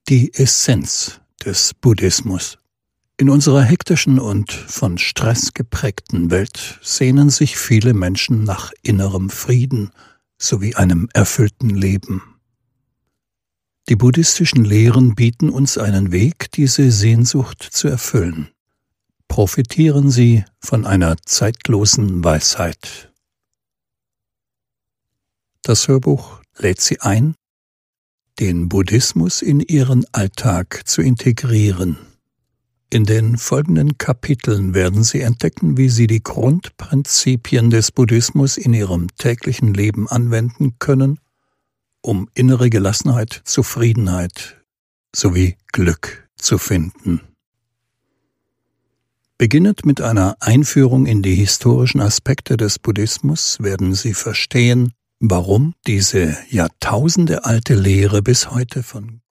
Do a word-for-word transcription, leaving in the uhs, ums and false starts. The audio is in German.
die Essenz des Buddhismus. In unserer hektischen und von Stress geprägten Welt sehnen sich viele Menschen nach innerem Frieden sowie einem erfüllten Leben. Die buddhistischen Lehren bieten uns einen Weg, diese Sehnsucht zu erfüllen. Profitieren Sie von einer zeitlosen Weisheit. Das Hörbuch lädt Sie ein, den Buddhismus in Ihren Alltag zu integrieren. In den folgenden Kapiteln werden Sie entdecken, wie Sie die Grundprinzipien des Buddhismus in Ihrem täglichen Leben anwenden können, um innere Gelassenheit, Zufriedenheit sowie Glück zu finden. Beginnend mit einer Einführung in die historischen Aspekte des Buddhismus werden Sie verstehen, warum diese jahrtausendealte Lehre bis heute von